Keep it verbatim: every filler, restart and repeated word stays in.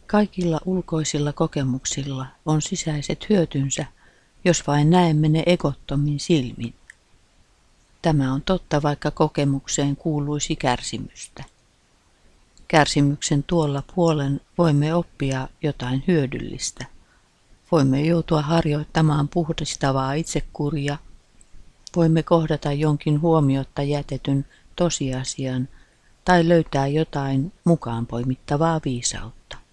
Kaikilla ulkoisilla kokemuksilla on sisäiset hyötynsä, jos vain näemme ne egottomin silmin. Tämä on totta, vaikka kokemukseen kuuluisi kärsimystä. Kärsimyksen tuolla puolen voimme oppia jotain hyödyllistä. Voimme joutua harjoittamaan puhdistavaa itsekuria. Voimme kohdata jonkin huomiotta jätetyn tosiasian tai löytää jotain mukaan poimittavaa viisautta.